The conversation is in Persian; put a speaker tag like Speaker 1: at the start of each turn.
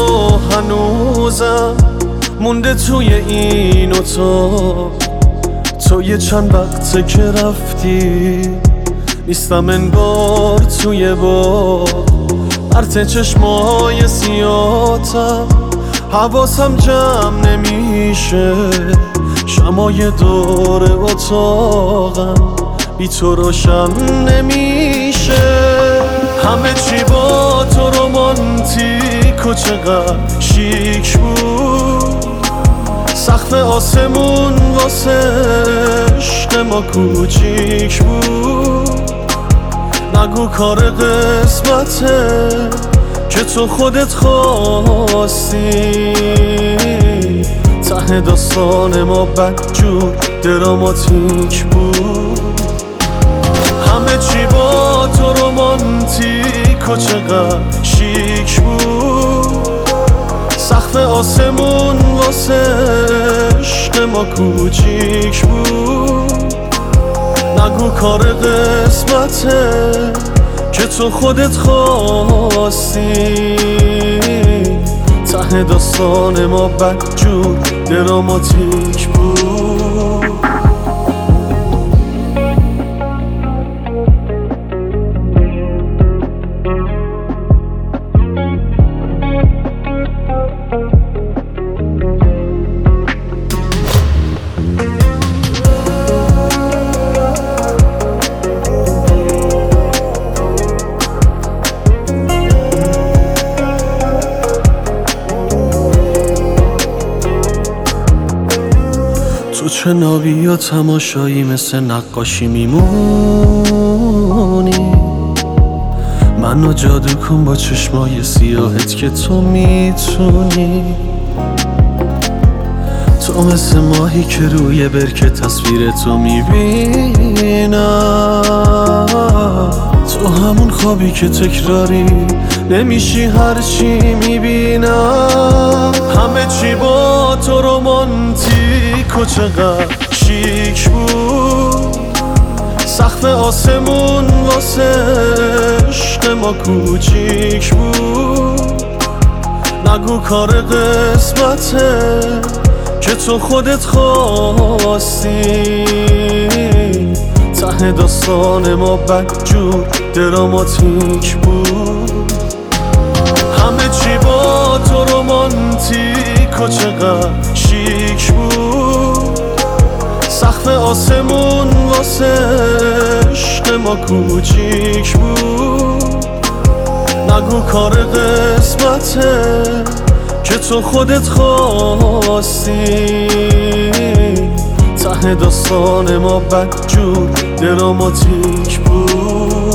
Speaker 1: هنوزم مونده توی این اتاق. تو یه چند وقته که رفتی نیستم انگار توی باغ. پرت چشمای سیاتم حواسم جمع نمیشه. شمای دور اتاقم بی تو روشن نمیشه. همه چی با تو رومانتیک و چقدر شیک بود. سقف آسمون واسه عشق ما کوچیک بود. نگو کار قسمته که تو خودت خواستی. ته داستان ما بدجور دراماتیک بود. همه چی با تو رومانتیک و چقدر شیک بود. سقف آسمون واسه عشق ما کوچیک بود. نگو کار قسمته که تو خودت خواستی. ته داستان ما بدجور دراماتیک بود. تو چه نابی یا تماشایی مثل نقاشی میمونی. منو جادو کن با چشمای سیاهت که تو میتونی. تو مثل ماهی که روی برکه تصویر تو میبینم. تو همون خوابی که تکراری نمیشی هرچی میبینم. همه چی با تو رومانتیک و چقدر شیک بود. سقف آسمون واسه عشق ما کوچیک بود. نگو کار قسمته که تو خودت خواستی. ته داستان ما بدجور دراماتیک بود. همه چی با تو رومانتیک و چقدر شیک بود. سقف آسمون واسه عشق ما کوچیک بود. نگو کار قسمته که تو خودت خواستی. ته داستان ما بدجور دراماتیک بود.